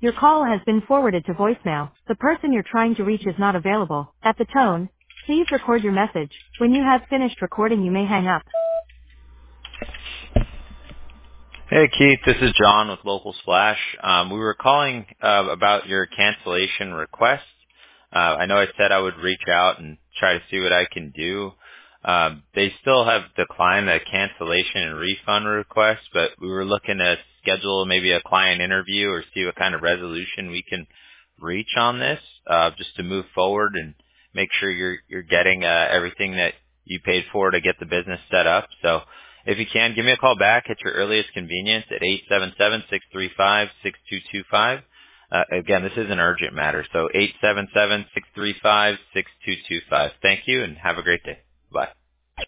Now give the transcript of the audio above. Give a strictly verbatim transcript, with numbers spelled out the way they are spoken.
Your call has been forwarded to voicemail. The person you're trying to reach is not available. At the tone, please record your message. When you have finished recording, you may hang up. Hey Keith, this is John with Local Splash. Um, we were calling uh, about your cancellation request. Uh, I know I said I would reach out and try to see what I can do. Um, they still have declined the cancellation and refund request, but we were looking to schedule maybe a client interview or see what kind of resolution we can reach on this, uh, just to move forward and make sure you're you're getting uh, everything that you paid for to get the business set up. So if you can, give me a call back at your earliest convenience at eight seven seven, six three five, six two two five. Uh, again, this is an urgent matter, so eight seven seven, six three five, six two two five. Thank you, and have a great day. Bye.